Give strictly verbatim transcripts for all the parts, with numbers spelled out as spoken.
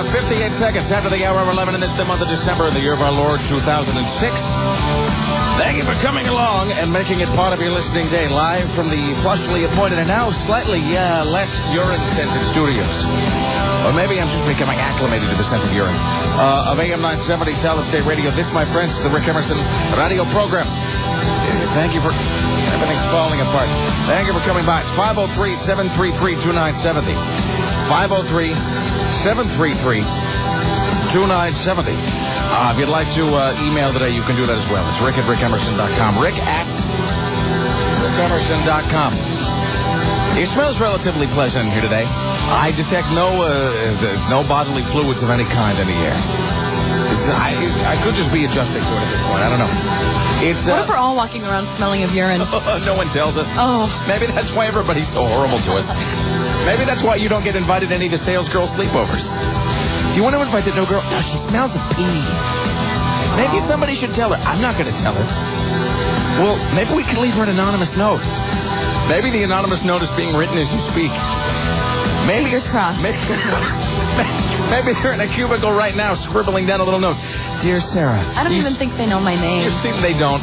About fifty-eight seconds after the hour of eleven, and it's the month of December in the year of our Lord, two thousand six. Thank you for coming along and making it part of your listening day, live from the plushly appointed and now slightly uh, less urine-scented studios. Or maybe I'm just becoming acclimated to the scent of urine. Uh, of A M nine seventy Solid State Radio. This, my friends, is the Rick Emerson radio program. Uh, thank you for... Everything's falling apart. Thank you for coming by. It's five oh three, seven three three, two nine seven oh. five oh three, seven three three, two nine seven oh. Uh, if you'd like to uh, email today, you can do that as well. It's rick at rick emerson dot com. Rick at rick emerson dot com. It smells relatively pleasant here today. I detect no uh, no bodily fluids of any kind in the air. It's, I, I could just be adjusting to it at this point. I don't know. It's, uh, what if we're all walking around smelling of urine? No one tells us. Oh. Maybe that's why everybody's so horrible to us. Maybe that's why you don't get invited to any of the sales girl sleepovers. Do you want to invite the new girl? No, she smells of pee. Maybe somebody should tell her. I'm not going to tell her. Well, maybe we can leave her an anonymous note. Maybe the anonymous note is being written as you speak. Maybe, Fingers crossed. Maybe, maybe they're in a cubicle right now scribbling down a little note. Dear Sarah. I don't you, even think they know my name. You see, they don't.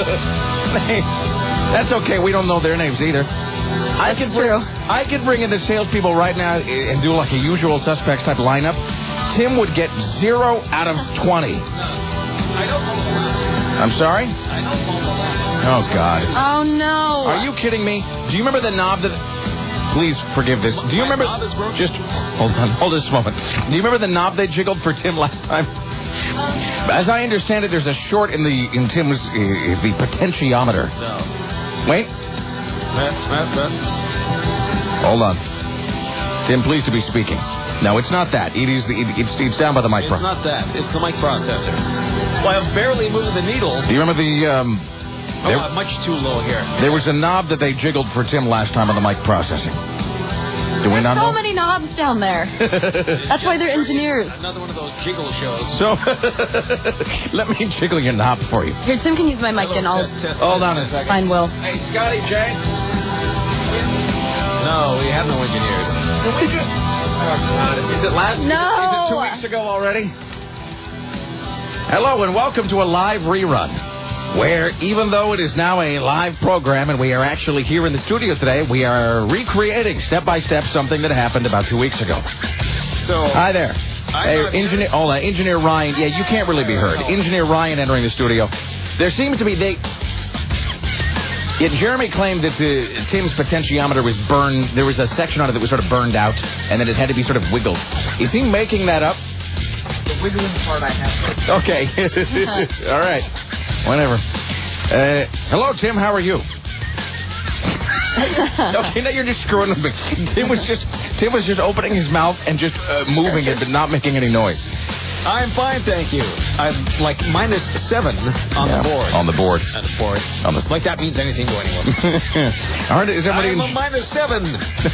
That's okay. We don't know their names either. I could true. Bring, I could bring in the salespeople right now and do like a usual suspects type lineup. Tim would get zero out of twenty. I don't know. I'm sorry? I don't know. Oh, God. Oh, no. Are you kidding me? Do you remember the knob that... Please forgive this. Do you remember... Just hold on. Hold this moment. Do you remember the knob they jiggled for Tim last time? As I understand it, there's a short in the in Tim's uh, the potentiometer. No. Wait. Hold on. Tim, please to be speaking. No, it's not that. It is the, it, it's it's down by the mic. It's not that. It's the mic processor. Well, I'm barely moving the needle. Do you remember the... Um, oh, there, I'm much too low here. There was a knob that they jiggled for Tim last time on the mic processing. Do we not so know? many knobs down there. That's why they're engineers. Another one of those jiggle shows. So, let me jiggle your knob for you. Here, Tim can use my mic and I'll Hold on a second. find Will. Hey, Scotty J. No, we have no engineers. Can we just... Oh, God. Is it last... No. Is it, is it two weeks ago already? Hello and welcome to a live rerun, where even though it is now a live program and we are actually here in the studio today, we are recreating step-by-step something that happened about two weeks ago. So... Hi there. I'm Hey, not engineer, hold on, Engineer Ryan. Yeah, you can't really be heard. Engineer Ryan entering the studio. There seems to be... they. Yeah, Jeremy claimed that uh, Tim's potentiometer was burned. There was a section on it that was sort of burned out, and that it had to be sort of wiggled. Is he making that up? The wiggling part I have. Okay. All right. Whatever. Uh, hello, Tim. How are you? Okay, now you're just screwing with me. Tim was just Tim was just opening his mouth and just uh, moving it, but not making any noise. I'm fine, thank you. I'm like minus seven on Yeah, the board. On the board. On the board. On the like that means anything to anyone. Aren't, is everybody I'm a en- minus seven.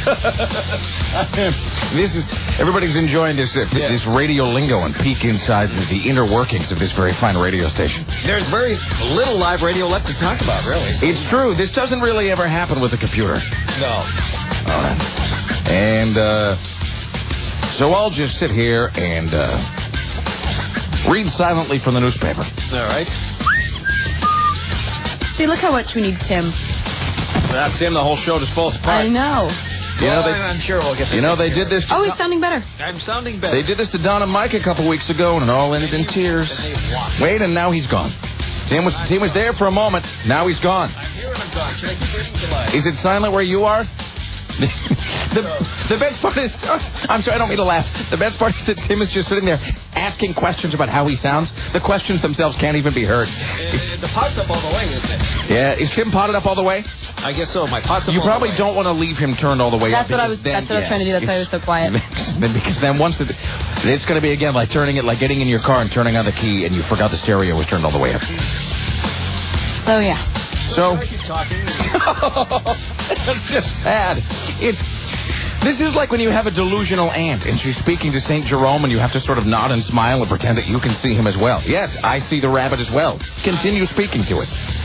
This is everybody's enjoying this uh, Yeah. this radio lingo and peek inside the, the inner workings of this very fine radio station. There's very little live radio left to talk about, really. So. It's true. This doesn't really ever happen with a computer. No. All right. And uh, so I'll just sit here and uh, read silently from the newspaper. All right. See, look how much we need Tim. That's him. The whole show just falls apart. I know. You know, well, they, I'm sure we'll get this you know they here. did this. To Oh, he's sounding better. I'm sounding better. They did this to Don and Mike a couple weeks ago, and it all ended in tears. Wait, and now he's gone. Tim was Tim was there for a moment. Now he's gone. I'm here and I'm gone. Should I keep waiting till I... Is it silent where you are? the, the best part is... I'm sorry, I don't mean to laugh. The best part is that Tim is just sitting there asking questions about how he sounds. The questions themselves can't even be heard. Uh, the pot's up all the way, isn't it? Yeah, is Tim potted up all the way? I guess so. My pot's up You all probably the way. don't want to leave him turned all the way That's up. what I was. Then, That's what I was yeah, trying to do. That's why I was so quiet. Then, because then once the, it's going to be again like turning it, like getting in your car and turning on the key, and you forgot the stereo was turned all the way up. Oh yeah. So I keep talking. it's just sad. It's this is like when you have a delusional aunt and she's speaking to Saint Jerome and you have to sort of nod and smile and pretend that you can see him as well. Yes, I see the rabbit as well. Continue speaking to it.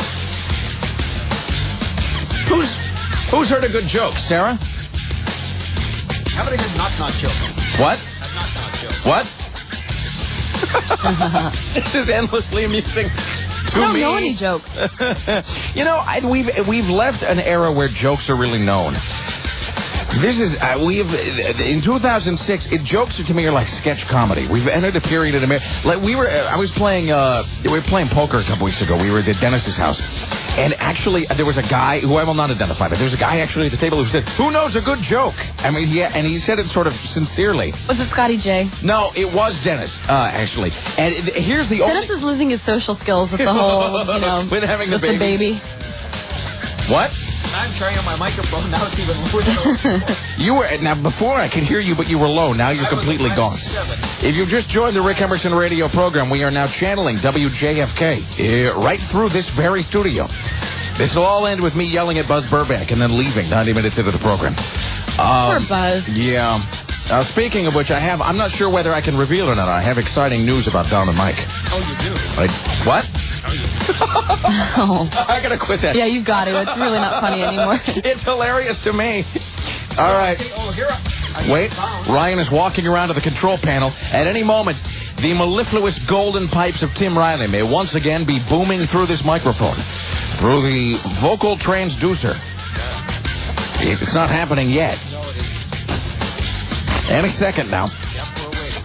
Who's who's heard a good joke, Sarah? How about a good knock-knock joke? What? A What? This is endlessly amusing. I don't me. know any jokes. You know, I, we've we've left an era where jokes are really known. This is uh, we've in two thousand six. It, jokes to me are like sketch comedy. We've entered a period in America. Like we were, uh, I was playing. Uh, we were playing poker a couple weeks ago. We were at Dennis's house, and actually uh, there was a guy who I will not identify, but there was a guy actually at the table who said, "Who knows a good joke?" I mean, yeah, and he said it sort of sincerely. Was it Scotty J? No, it was Dennis, uh, actually. And it, here's the Dennis only. is losing his social skills with the whole, you know, with having the with baby. the baby. What? I'm turning on my microphone. Now it's even lower. You were now before I could hear you, but you were low. Now you're I was completely at gone. seven. If you've just joined the Rick Emerson radio program, we are now channeling W J F K uh, right through this very studio. This will all end with me yelling at Buzz Burbank and then leaving ninety minutes into the program. Um, Poor Buzz. Yeah. Uh, speaking of which, I have. I'm not sure whether I can reveal it or not. I have exciting news about Don and Mike. Oh, you do? Like what? Oh, you do. Oh. I gotta quit that. Yeah, you've got to. It's really not funny anymore. It's hilarious to me. All right. Oh, here I, I Wait, Ryan is walking around to the control panel. At any moment, the mellifluous golden pipes of Tim Riley may once again be booming through this microphone, through the vocal transducer. It's not happening yet. No, it isn't. Any second now. Yep, we're waiting.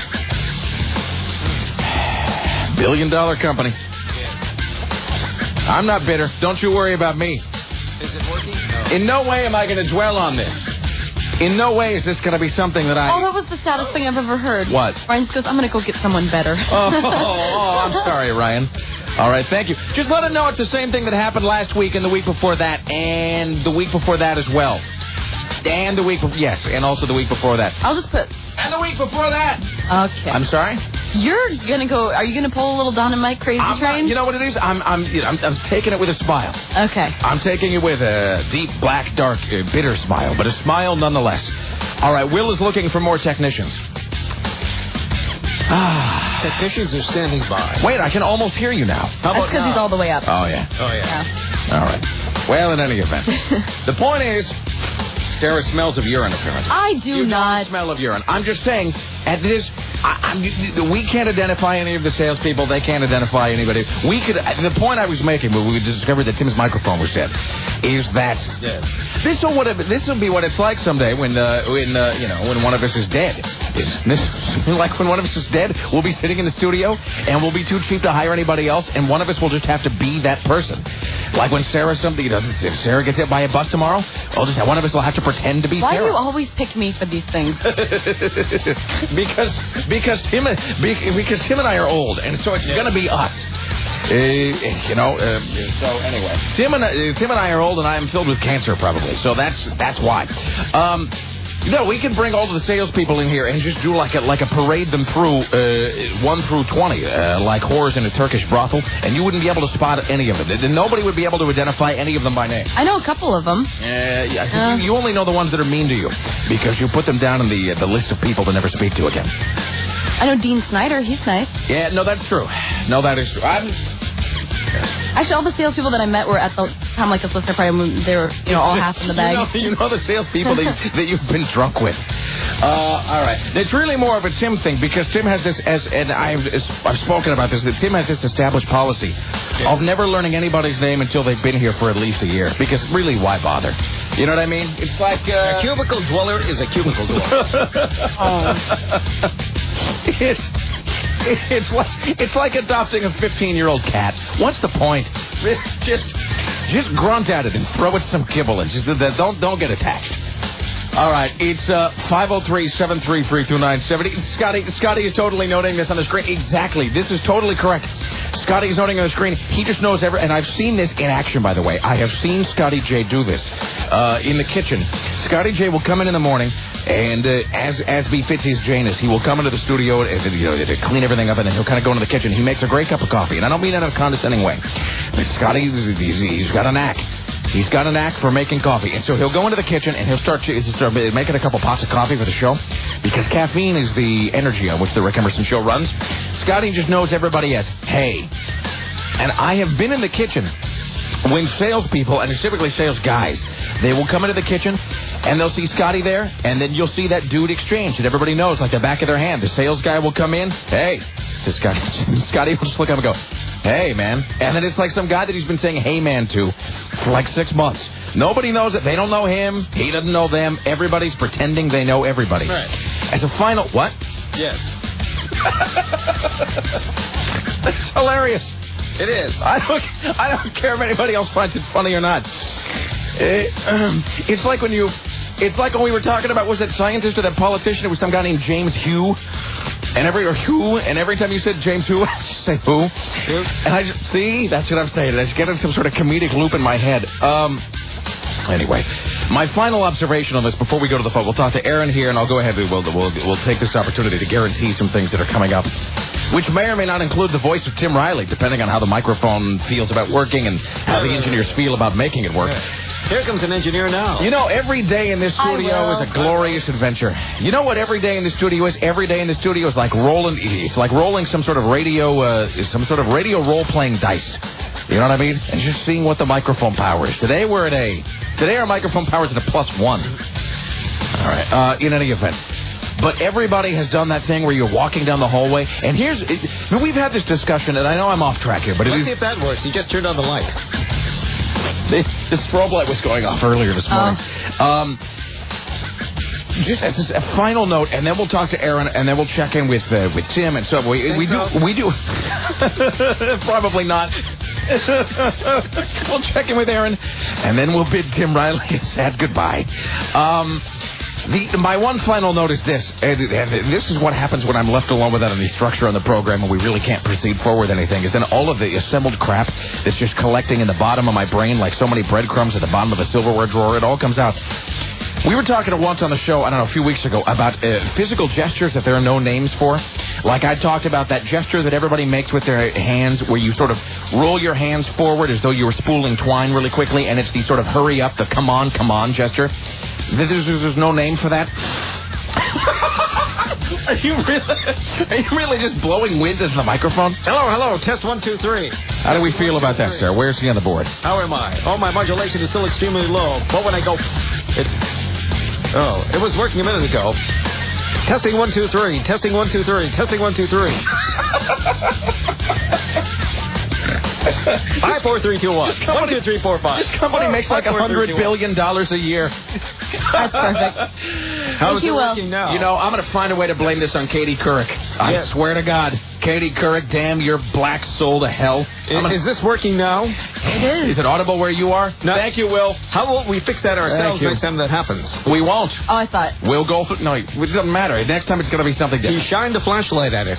Billion dollar company. Yeah. I'm not bitter. Don't you worry about me. Is it working? No. In no way am I going to dwell on this. In no way is this going to be something that I... Oh, that was the saddest thing I've ever heard. What? Ryan just goes, I'm going to go get someone better. Oh, oh, oh, I'm sorry, Ryan. All right, thank you. Just let him know it's the same thing that happened last week and the week before that and the week before that as well. And the week before... Yes, and also the week before that. I'll just put... And the week before that. Okay. I'm sorry? You're going to go... Are you going to pull a little Don and Mike crazy I'm train? not, you know what it is? I'm, I'm, you know, I'm, I'm taking it with a smile. Okay. I'm taking it with a deep, black, dark, uh, bitter smile, but a smile nonetheless. All right, Will is looking for more technicians. Ah. Technicians are standing by. Wait, I can almost hear you now. How That's about because now? he's all the way up. Oh, yeah. Oh, yeah. Yeah. All right. Well, in any event, the point is, Sarah smells of urine, apparently. I do you not. Don't smell of urine. I'm just saying, at this, I, I'm, we can't identify any of the salespeople. They can't identify anybody. We could. The point I was making when we discovered that Tim's microphone was dead is that Yes. this will what it, this will be what it's like someday when uh, when uh, you know when one of us is dead. Is this like when one of us is dead? We'll be sitting in the studio and we'll be too cheap to hire anybody else, and one of us will just have to be that person. Like when Sarah something, you know, if Sarah gets hit by a bus tomorrow, I'll just one of us will have to pretend to be Why Sarah. do you always pick me for these things? because because Tim because Tim and I are old, and so it's gonna be us. Uh, you know. Uh, so anyway, Tim and uh, Tim and I are old, and I am filled with cancer probably. So that's that's why. Um, no, we can bring all of the salespeople in here and just do like a like a parade them through uh, one through twenty, uh, like whores in a Turkish brothel, and you wouldn't be able to spot any of them. Nobody would be able to identify any of them by name. I know a couple of them. Uh, yeah, Uh. you, you only know the ones that are mean to you because you put them down in the uh, the list of people to never speak to again. I know Dean Snyder. He's nice. Yeah, no, that's true. No, that is true. I'm... Actually, all the salespeople that I met were at the time like this listener party when they were, you know, all half in the bag. You know, you know the salespeople that, you, that you've been drunk with. Uh, all right. It's really more of a Tim thing because Tim has this, as and I've, I've spoken about this, that Tim has this established policy of never learning anybody's name until they've been here for at least a year. Because really, why bother? You know what I mean? It's like... Uh... A cubicle dweller is a cubicle dweller. Oh. It's... It's like it's like adopting a fifteen-year-old cat. What's the point? Just just grunt at it and throw it some kibble and just don't don't get attached. All right, it's uh, five oh three, seven three three, two nine seven oh. Scotty Scotty is totally noting this on the screen. Exactly, this is totally correct. Scotty is noting on the screen. He just knows every, and I've seen this in action, by the way. I have seen Scotty J do this uh, in the kitchen. Scotty J will come in in the morning, and uh, as as befits his Janus, he will come into the studio and, you know, to clean everything up, and then he'll kind of go into the kitchen. He makes a great cup of coffee, and I don't mean that in a condescending way. Scotty, he's, he's got a knack. He's got a knack for making coffee. And so he'll go into the kitchen and he'll start, he'll start making a couple pots of coffee for the show. Because caffeine is the energy on which the Rick Emerson show runs. Scotty just knows everybody as, hey. And I have been in the kitchen when salespeople, and it's typically sales guys, they will come into the kitchen and they'll see Scotty there, and then you'll see that dude exchange that everybody knows like the back of their hand. The sales guy will come in, hey, to Scotty. Scotty will just look up and go, hey, man. And then it's like some guy that he's been saying hey, man to for like six months. Nobody knows it. They don't know him. He doesn't know them. Everybody's pretending they know everybody. Right. As a final, what? Yes. It's hilarious. It is. I don't, I don't care if anybody else finds it funny or not. It, um, it's like when you, it's like when we were talking about, was that scientist or that politician? It was some guy named James Hugh. And every, or Who, and every time you said James Who, I just say Who. Who? And I just, see, that's what I'm saying. I just get in some sort of comedic loop in my head. Um, anyway, my final observation on this before we go to the phone, we'll talk to Aaron here, and I'll go ahead and we'll, we'll, we'll take this opportunity to guarantee some things that are coming up, which may or may not include the voice of Tim Riley, depending on how the microphone feels about working and how the engineers feel about making it work. Here comes an engineer now. You know, every day in this studio is a glorious adventure. You know what every day in the studio is? Every day in the studio is like rolling, it's like rolling some sort of radio, uh, some sort of radio role-playing dice. You know what I mean? And just seeing what the microphone power is. Today we're at a, today our microphone power is at a plus one. All right, uh, in any event. But everybody has done that thing where you're walking down the hallway, and here's, it, we've had this discussion, and I know I'm off track here, but it Let's is... see if that works. You just turned on the light. The, the strobe light was going off earlier this morning. Oh. Um, just as a final note, and then we'll talk to Aaron, and then we'll check in with uh, with Tim, and so we we do so? we do probably not. We'll check in with Aaron, and then we'll bid Tim Riley a sad goodbye. Um. The, my one final note is this, and, and this is what happens when I'm left alone without any structure on the program and we really can't proceed forward with anything, is then all of the assembled crap that's just collecting in the bottom of my brain like so many breadcrumbs at the bottom of a silverware drawer, it all comes out. We were talking once on the show, I don't know, a few weeks ago, about uh, physical gestures that there are no names for. Like I talked about that gesture that everybody makes with their hands where you sort of roll your hands forward as though you were spooling twine really quickly, and it's the sort of hurry up, the come on, come on gesture. There's, there's no name for that. Are you really? Are you really just blowing wind into the microphone? Hello, hello. Test one, two, three. How do we feel about that, sir? Where's he on the board? How am I? Oh, my modulation is still extremely low. But when I go, it. Oh, it was working a minute ago. Testing one, two, three. Testing one, two, three. Testing one, two, three. Five, four, three, two, one. Company, one, two, three, four, five. This company oh, makes five, like a hundred three, billion dollars a year. That's perfect. How is you, it Will. working now? You know, I'm going to find a way to blame this on Katie Couric. I yes. swear to God. Katie Couric, damn your black soul to hell. Is, gonna... is this working now? It is. Is it audible where you are? No. Thank you, Will. How will we fix that ourselves next time that happens? We won't. Oh, I thought. We'll go through... No, it doesn't matter. Next time it's going to be something different. He shined a flashlight at it.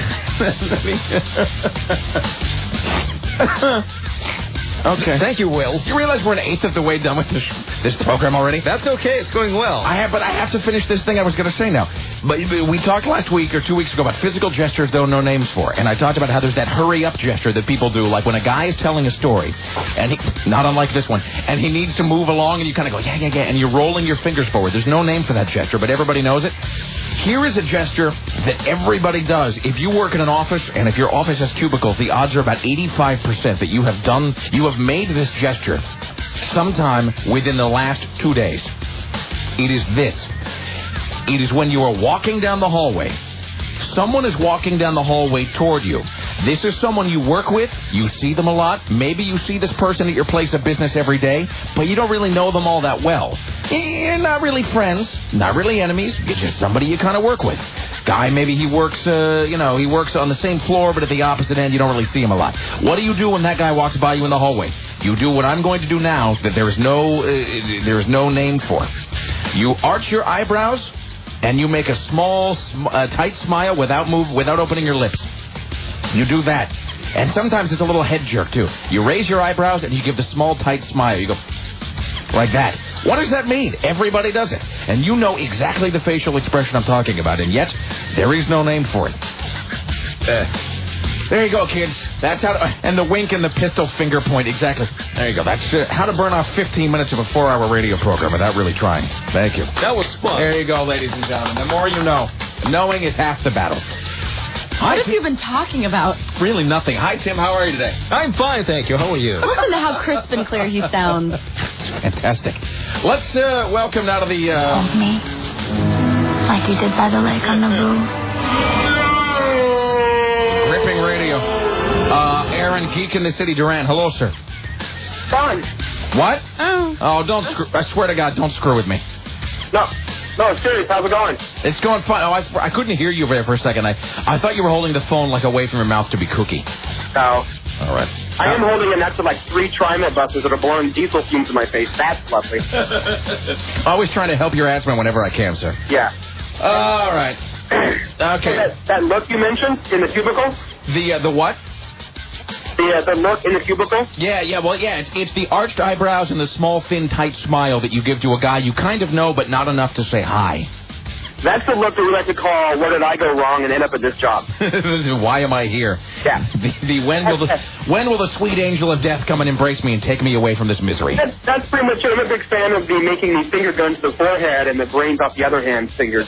Okay. Thank you, Will. You realize we're an eighth of the way done with this this program already? That's okay. It's going well. I have, but I have to finish this thing I was going to say now. But we talked last week or two weeks ago about physical gestures there are no names for. And I talked about how there's that hurry-up gesture that people do, like when a guy is telling a story, and he, not unlike this one, and he needs to move along, and you kind of go, yeah, yeah, yeah, and you're rolling your fingers forward. There's no name for that gesture, but everybody knows it. Here is a gesture that everybody does. If you work in an office, and if your office has cubicles, the odds are about eighty-five percent that you have done, you have made this gesture sometime within the last two days. It is this. It is when you are walking down the hallway. Someone is walking down the hallway toward you. This is someone you work with. You see them a lot. Maybe you see this person at your place of business every day, but you don't really know them all that well. You're not really friends, not really enemies. It's just somebody you kind of work with. Guy, maybe he works, uh, you know, he works on the same floor, but at the opposite end, you don't really see him a lot. What do you do when that guy walks by you in the hallway? You do what I'm going to do now that there is no, uh, there is no name for. You arch your eyebrows, and you make a small, sm- uh, tight smile without move, without opening your lips. You do that. And sometimes it's a little head jerk, too. You raise your eyebrows, and you give the small, tight smile. You go like that. What does that mean? Everybody does it. And you know exactly the facial expression I'm talking about, and yet there is no name for it. Uh, there you go, kids. That's how to... And the wink and the pistol finger point, exactly. There you go. That's uh, how to burn off fifteen minutes of a four-hour radio program without really trying. Thank you. That was fun. There you go, ladies and gentlemen. The more you know. Knowing is half the battle. What have you been talking about? Really nothing. Hi, Tim. How are you today? I'm fine, thank you. How are you? Listen to how crisp and clear he sounds. Fantastic. Let's uh, welcome now to the... Uh... Of me, like you did by the lake on Naboo. Gripping radio. Uh, Aaron Geek in the City, Durant. Hello, sir. Fun. What? Oh. Oh, don't screw... I swear to God, don't screw with me. No. No, serious. How's it going? It's going fine. Oh, I, I couldn't hear you there for a second. I, I thought you were holding the phone like away from your mouth to be kooky. No. All right. I am holding it next to like three TriMet buses that are blowing diesel fumes in my face. That's lovely. Always trying to help your asthma whenever I can, sir. Yeah. All right. Okay. That, that look you mentioned in the cubicle? The uh, the what? The uh, the look in the cubicle? Yeah, yeah, well, yeah, it's, it's the arched eyebrows and the small, thin, tight smile that you give to a guy you kind of know, but not enough to say hi. That's the look that we like to call, where did I go wrong and end up at this job? Why am I here? Yeah. The, the, when, will the, when will the sweet angel of death come and embrace me and take me away from this misery? That's, that's pretty much it. I'm a big fan of the making the finger guns to the forehead and the brains off the other hand's fingers.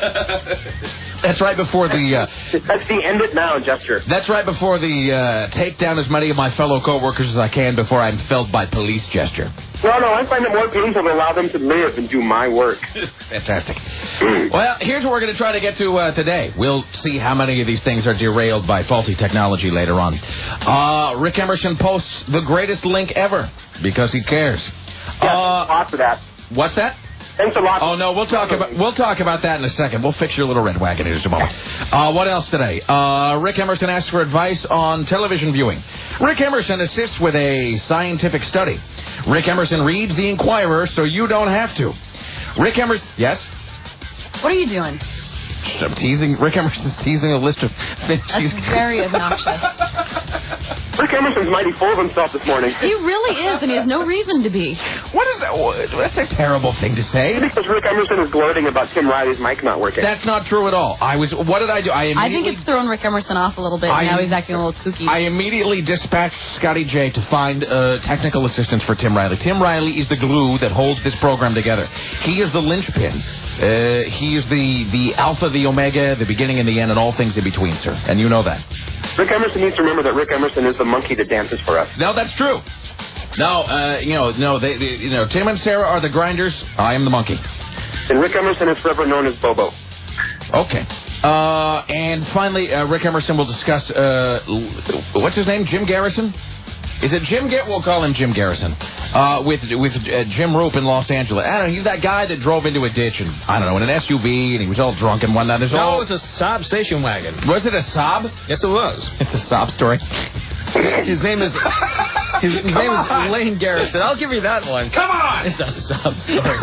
That's right before the... Uh, that's the end it now gesture. That's right before the uh, take down as many of my fellow co-workers as I can before I'm felled by police gesture. No, no, I find it more painful to allow them to live and do my work. Fantastic. Well, here's what we're going to try to get to uh, today. We'll see how many of these things are derailed by faulty technology later on. Uh, Rick Emerson posts the greatest link ever because he cares. Yeah, uh, lots of that. What's that? Thanks a lot. Oh, no, we'll talk about we'll talk about that in a second. We'll fix your little red wagon in just a moment. Uh, what else today? Uh, Rick Emerson asks for advice on television viewing. Rick Emerson assists with a scientific study. Rick Emerson reads The Inquirer so you don't have to. Rick Emerson... Yes? What are you doing? I'm teasing. Rick Emerson's teasing a list of things. That's very obnoxious. Rick Emerson's mighty full of himself this morning. He really is, and he has no reason to be. What is that? That's a terrible thing to say. Because Rick Emerson is gloating about Tim Riley's mic not working. That's not true at all. I was. What did I do? I I think it's thrown Rick Emerson off a little bit. I, now he's acting a little kooky. I immediately dispatched Scotty J to find uh, technical assistance for Tim Riley. Tim Riley is the glue that holds this program together. He is the linchpin. Uh, he is the, the alpha, the omega, the beginning and the end, and all things in between, sir. And you know that. Rick Emerson needs to remember that Rick Emerson is the monkey that dances for us. No, that's true. No, uh, you know, no, they, they, you know, Tim and Sarah are the grinders. I am the monkey. And Rick Emerson is forever known as Bobo. Okay. Uh, and finally, uh, Rick Emerson will discuss, uh, what's his name, Jim Garrison? Is it Jim Garrison? We'll call him Jim Garrison. Uh, with with uh, Jim Roop in Los Angeles. I don't know, he's that guy that drove into a ditch and, I don't know, in an S U V, and he was all drunk and whatnot. There's no, all... it was a Saab station wagon. Was it a Saab? Yes, it was. It's a Saab story. His name is his, his name on. is Lane Garrison. I'll give you that one. Come on! It's a Saab story.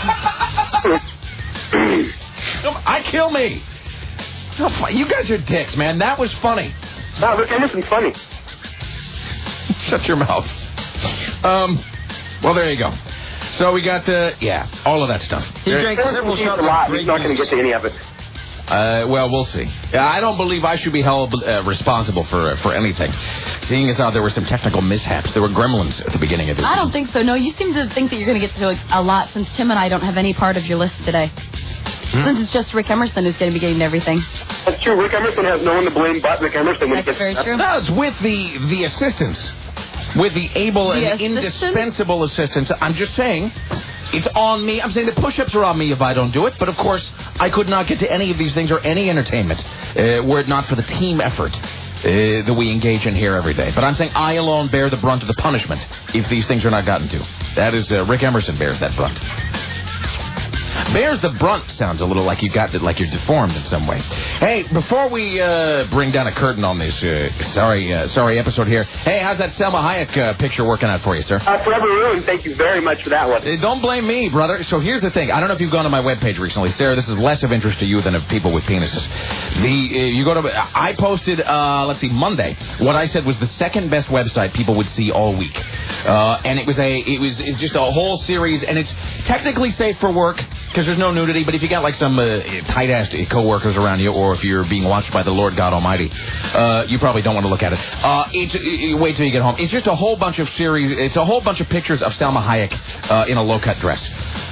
I kill me. Oh, you guys are dicks, man. That was funny. No, Rick Emerson's funny. Shut your mouth. Um, well, there you go. So we got the, yeah, all of that stuff. He there, drank several shots a lot. of He's not going to get to any of it. Uh, well, we'll see. I don't believe I should be held uh, responsible for uh, for anything. Seeing as how there were some technical mishaps. There were gremlins at the beginning of this. I don't think so. No, you seem to think that you're going to get to a, a lot since Tim and I don't have any part of your list today. Hmm? Since it's just Rick Emerson who's going to be getting everything. That's true. Rick Emerson has no one to blame but Rick Emerson. When That's very true. No, it's with the, the assistants. With the able the and assistant? indispensable assistance. I'm just saying, it's on me. I'm saying the push-ups are on me if I don't do it. But, of course, I could not get to any of these things or any entertainment uh, were it not for the team effort uh, that we engage in here every day. But I'm saying I alone bear the brunt of the punishment if these things are not gotten to. That is, uh, Rick Emerson bears that brunt. Bears the brunt sounds a little like you got like you're deformed in some way. Hey, before we uh, bring down a curtain on this uh, sorry uh, sorry episode here, hey, how's that Selma Hayek uh, picture working out for you, sir? Uh, forever ruined. Thank you very much for that one. Uh, don't blame me, brother. So here's the thing. I don't know if you've gone to my webpage recently, Sarah. This is less of interest to you than of people with penises. The uh, you go to I posted uh, let's see Monday. What I said was the second best website people would see all week, uh, and it was a it was it's just a whole series, and it's technically safe for work. Because there's no nudity, but if you got like some uh, tight-ass co-workers around you, or if you're being watched by the Lord God Almighty, uh, you probably don't want to look at it. Uh, it's, uh, wait till you get home. It's just a whole bunch of series. It's a whole bunch of pictures of Salma Hayek uh, in a low-cut dress.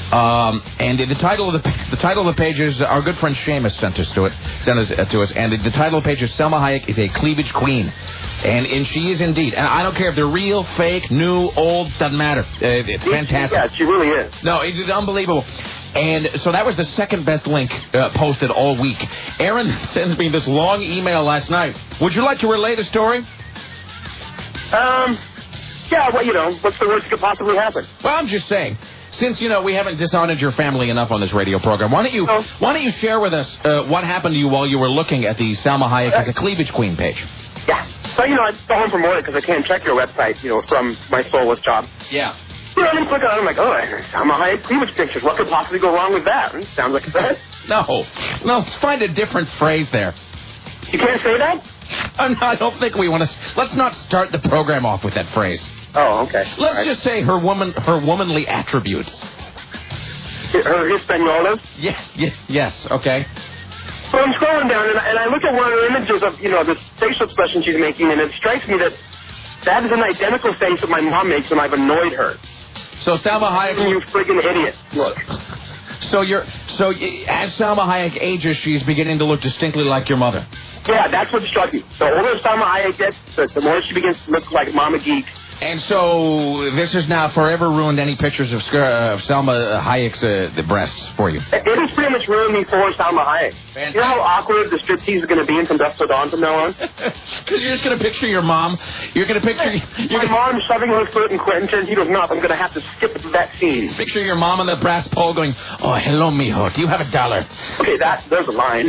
Um, and the title of the the title of the page is our good friend Seamus sent us to it, sent us uh, to us, and the, the title of the page is Selma Hayek is a cleavage queen, and and she is indeed. And I don't care if they're real, fake, new, old, doesn't matter. Uh, it's fantastic. Yeah, she really is. No, it is unbelievable. And so that was the second best link uh, posted all week. Aaron sent me this long email last night. Would you like to relay the story? Um, yeah. Well, you know, what's the worst that could possibly happen? Well, I'm just saying. Since, you know, we haven't dishonored your family enough on this radio program, why don't you oh. why don't you share with us uh, what happened to you while you were looking at the Salma Hayek as a cleavage queen page? Yeah. So, you know, I go home from work because I can't check your website, you know, from my soulless job. Yeah. You know, and I click on it, I'm like, oh, Salma Hayek cleavage pictures. What could possibly go wrong with that? Sounds like a bad. No. No, let's find a different phrase there. You can't say that? I'm not, I don't think we want to... Let's not start the program off with that phrase. Oh, okay. Let's right. just say her woman, her womanly attributes. Her Hispaniolas? Yes, yes, yes, okay. So I'm scrolling down, and I, and I look at one of the images of, you know, this facial expression she's making, and it strikes me that that is an identical face that my mom makes when I've annoyed her. So Salma Hayek... You friggin' idiot. Look. So you're... So as Salma Hayek ages, she's beginning to look distinctly like your mother. Yeah, that's what struck me. The older Salma Hayek gets, the, the more she begins to look like Mama Geek. And so this has now forever ruined any pictures of, uh, of Salma Hayek's uh, the breasts for you. It, it has pretty much ruined me for Salma Hayek. Fantastic. You know how awkward the striptease is going to be in From Dusk Till Dawn from now on? Because you're just going to picture your mom. You're going to picture... You're My gonna, mom shoving her foot in Quentin Tarantino's mouth. I'm going to have to skip that scene. Picture your mom on the brass pole going, oh, hello, mijo. Do you have a dollar? Okay, that, there's a line.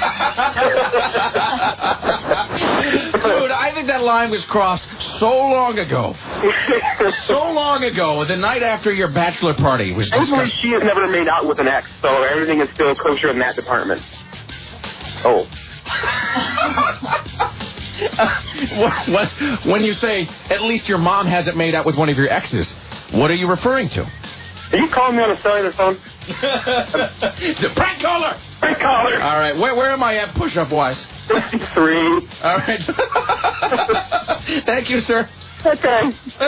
Dude, I think that line was crossed so long ago. So long ago, the night after your bachelor party was Thankfully, she has never made out with an ex, so everything is still kosher in that department. Oh. uh, what, what, when you say, at least your mom hasn't made out with one of your exes, what are you referring to? Are you calling me on a cellular phone? The prank caller! Prank caller! All right, where, where am I at push-up-wise? fifty-three. All right. Thank you, sir. Okay.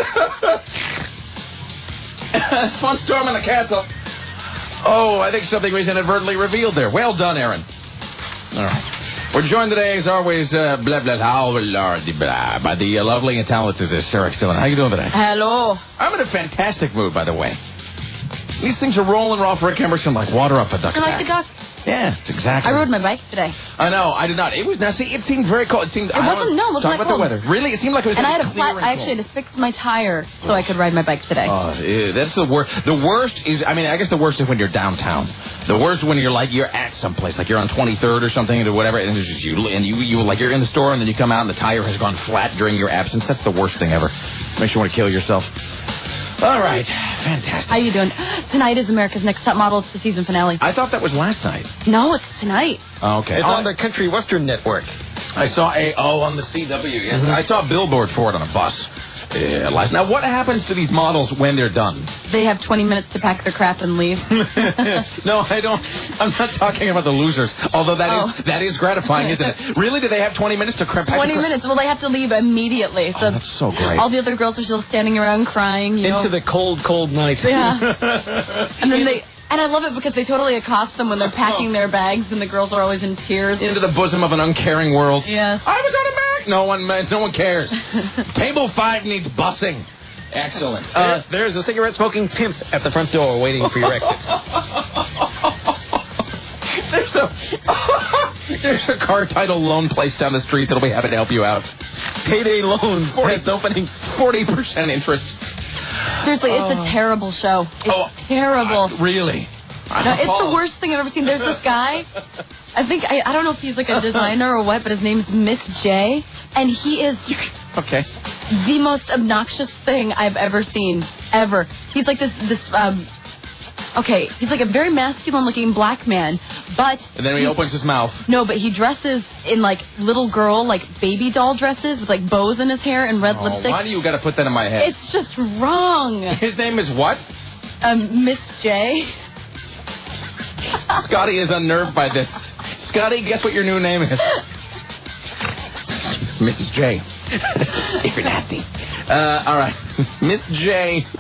Fun storm in the castle. Oh, I think something was inadvertently revealed there. Well done, Aaron. All right. We're joined today, as always, uh, blah, blah, blah, blah, blah, by the uh, lovely and talented uh, Sarah Stillin. How you doing today? Hello. I'm in a fantastic mood, by the way. These things are rolling off Rick Emerson like water off a duck's I like back. the duck. Yeah, it's exactly. I rode my bike today. I know, I did not. It was now. See, it seemed very cold. It seemed. It wasn't. No, it wasn't Talk that about cold. the weather. Really, it seemed like it was. And I had a clear flat. and I actually cold. had to fix my tire so I could ride my bike today. Oh, ew, that's the worst. The worst is. I mean, I guess the worst is when you're downtown. The worst when you're like you're at someplace, like you're on twenty-third or something or whatever, and it's just you and you you like you're in the store and then you come out and the tire has gone flat during your absence. That's the worst thing ever. Makes you want to kill yourself. All right, fantastic. How you doing? Tonight is America's Next Top Model. It's the season finale. I thought that was last night. No, it's tonight. Oh, okay. It's oh, on the Country Western Network. I saw a oh on the C W. Yes, mm-hmm. I saw a billboard for it on a bus. Yeah, last. Now, what happens to these models when they're done? They have twenty minutes to pack their crap and leave. No, I don't. I'm not talking about the losers. Although that oh. is that is gratifying, isn't it? Really? Do they have twenty minutes to crap? twenty minutes. Well, they have to leave immediately. So oh, that's so great. All the other girls are still standing around crying. You Into know. the cold, cold night. Yeah. And then they. And I love it because they totally accost them when they're packing their bags, and the girls are always in tears. Into the bosom of an uncaring world. Yes. I was on a bag. No one, no one cares. Table five needs busing. Excellent. Uh, there's a cigarette-smoking pimp at the front door waiting for your exit. There's a there's a car title loan place down the street that'll be happy to help you out. Payday loans. forty That's opening. forty percent interest. Seriously, it's Oh. a terrible show. It's Oh, terrible. Uh, really? No, it's the worst thing I've ever seen. There's this guy. I think I, I don't know if he's like a designer or what, but his name's Miss J, and he is Okay. the most obnoxious thing I've ever seen ever. He's like this this um. Okay, he's like a very masculine-looking black man, but And then he opens his mouth. no, but he dresses in like little girl, like baby doll dresses with like bows in his hair and red Oh, lipstick. why do you got to put that in my head? It's just wrong. His name is what? Um, Miss J. Scotty is unnerved by this. Scotty, guess what your new name is? Missus J. If you're nasty. Uh, all right. Miss J.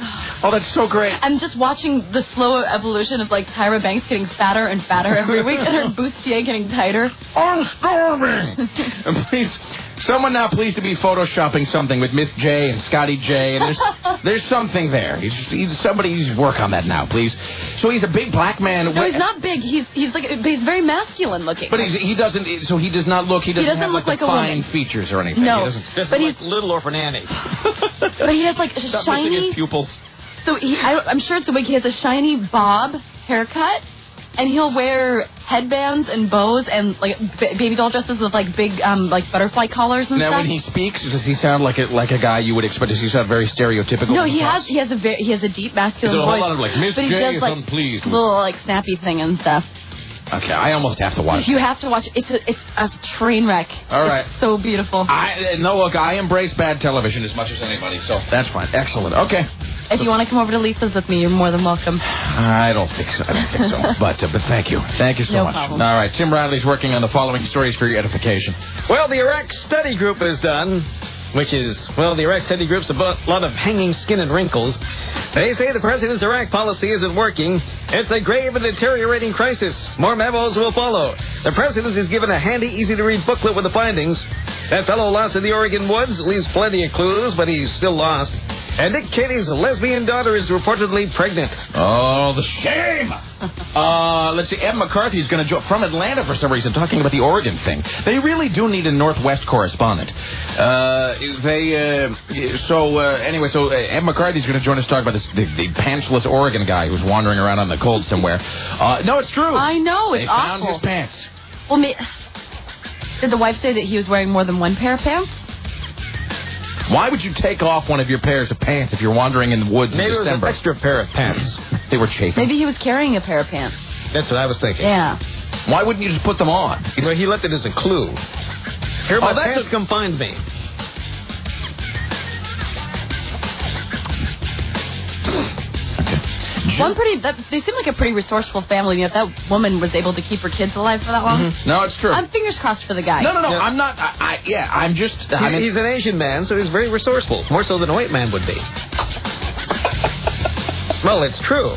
Oh, that's so great. I'm just watching the slow evolution of, like, Tyra Banks getting fatter and fatter every week and her bustier getting tighter. I'm starving. And please, someone now please to be photoshopping something with Miss J and Scotty J. And there's there's something there. He's, he's somebody's work on that now, please. So he's a big black man. No, he's not big. He's he's like, but he's very masculine looking. But he's, he doesn't. So he does not look. He doesn't, he doesn't have look like, like the a fine woman. features or anything. No, he doesn't. Just but like he's Little Orphan Annie. But he has like Stop shiny. missing his pupils. So he, I, I'm sure it's a wig. He has a shiny bob haircut, and he'll wear headbands and bows and like b- baby doll dresses with like big um like butterfly collars and now, stuff. when he speaks, does he sound like a like a guy you would expect? Does he sound very stereotypical? No, he has he has a very, he has a deep masculine Is it a whole voice. lot of like Miss but he J does is like unpleased? little like snappy thing and stuff. Okay, I almost have to watch. You have to watch. It's a it's a train wreck. All right. It's so beautiful. I no look. I embrace bad television as much as anybody, so that's fine. Excellent. Okay. If you want to come over to Lisa's with me, you're more than welcome. I don't think so. I don't think so. But uh, but thank you. Thank you so No much. problem. All right. Tim Riley's working on the following stories for your edification. Well, the Iraq Study Group is done, which is, well, the Iraq Study Group's a bu- lot of hanging skin and wrinkles. They say the president's Iraq policy isn't working. It's a grave and deteriorating crisis. More memos will follow. The president is given a handy, easy-to-read booklet with the findings. That fellow lost in the Oregon woods leaves plenty of clues, but he's still lost. And Dick Cheney's lesbian daughter is reportedly pregnant. Oh, the shame! uh, let's see. Ed McCarthy's going to join from Atlanta for some reason, talking about the Oregon thing. They really do need a Northwest correspondent. Uh, they uh, so uh, anyway, so uh, Ed McCarthy's going to join us to talk about this the, the pantsless Oregon guy who's wandering around on the cold somewhere. Uh, no, it's true. I know, it's they awful. found his pants. Well, me, did the wife say that he was wearing more than one pair of pants? Why would you take off one of your pairs of pants if you're wandering in the woods Maybe in it was an December? extra pair of pants. They were chafing. Maybe he was carrying a pair of pants. That's what I was thinking. Yeah. Why wouldn't you just put them on? Well, he left it as a clue. Here, my Oh, that's pants a- come find me. One pretty, that, they seem like a pretty resourceful family. You know, if that woman was able to keep her kids alive for that long. Mm-hmm. No, it's true. I'm fingers crossed for the guy. No, no, no. Yeah. I'm not. I, I, yeah, I'm just. He- I mean, he's an Asian man, so he's very resourceful. More so than a white man would be. Well, it's true.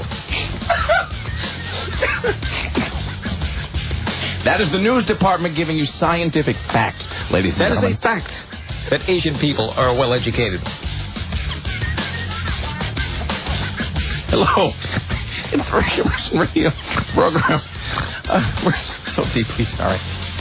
that is the news department giving you scientific fact, ladies and That is gentlemen. a fact that Asian people are well educated. Hello. It's the Rick Emerson radio program. Uh, we're so deeply sorry.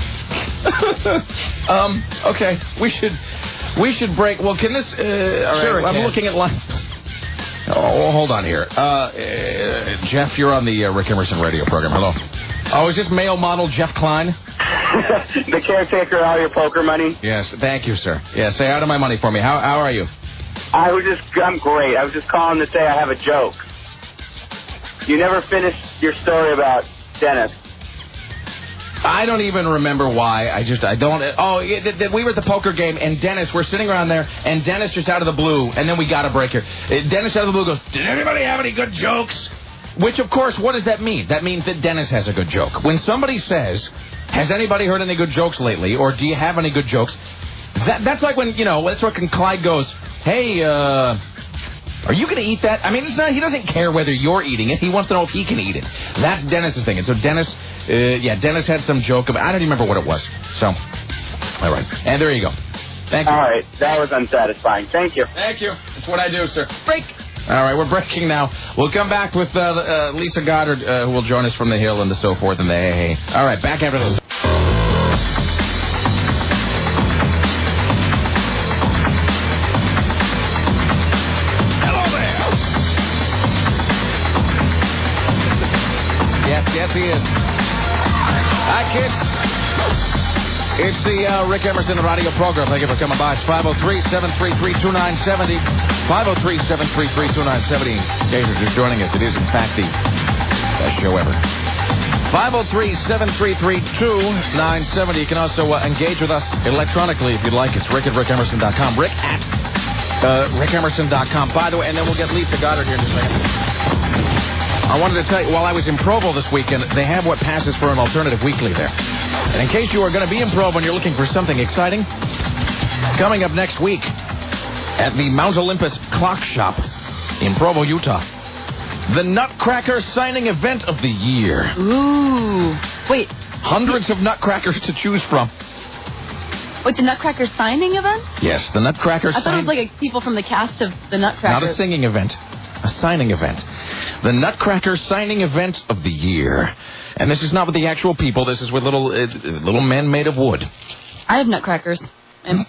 um. Okay. We should. We should break. Well, can this? Uh, all right. Sure it I'm can. looking at line. Oh, hold on here. Uh, uh, Jeff, you're on the uh, Rick Emerson radio program. Hello. Oh, is this male model Jeff Klein? The caretaker, all your poker money. Yes. Thank you, sir. Yeah. Say out of my money for me. How How are you? I was just, I'm great. I was just calling to say I have a joke. You never finished your story about Dennis. I don't even remember why. I just, I don't. Oh, yeah, th- th- we were at the poker game, and Dennis, we're sitting around there, and Dennis just out of the blue, and then we got a break here. Uh, Dennis out of the blue goes, did anybody have any good jokes? Which, of course, what does that mean? That means that Dennis has a good joke. When somebody says, has anybody heard any good jokes lately, or do you have any good jokes? That, that's like when, you know, that's like when Clyde goes, hey, uh... are you going to eat that? I mean, it's not, he doesn't care whether you're eating it. He wants to know if he can eat it. That's Dennis's thing. And so Dennis, uh, yeah, Dennis had some joke about, I don't even remember what it was. So, all right. And there you go. Thank you. All right, that was unsatisfying. Thank you. Thank you. That's what I do, sir. Break. All right, we're breaking now. We'll come back with uh, uh, Lisa Goddard, uh, who will join us from the Hill and the so forth and the hey, hey. All right, back after this. Yes, he is. Hi, kids. It's the uh, Rick Emerson radio program. Thank you for coming by. It's five oh three, seven three three, two nine seven oh. five oh three, seven three three, two nine seven oh. In case you're just joining us, it is, in fact, the best show ever. five oh three, seven three three, two nine seven oh. You can also uh, engage with us electronically if you'd like. It's rick at rick emerson dot com. Rick at uh, rick emerson dot com. By the way, and then we'll get Lisa Goddard here in just a second. I wanted to tell you, while I was in Provo this weekend, they have what passes for an alternative weekly there. And in case you are going to be in Provo and you're looking for something exciting, coming up next week at the Mount Olympus Clock Shop in Provo, Utah. The Nutcracker signing event of the year. Ooh. Wait. Hundreds of Nutcrackers to choose from. Wait, the Nutcracker signing event? Yes, the Nutcracker signing. I thought it was like a, people from the cast of the Nutcracker. Not a singing event. A signing event. The Nutcracker signing event of the year. And this is not with the actual people. This is with little uh, little men made of wood. I have Nutcrackers. And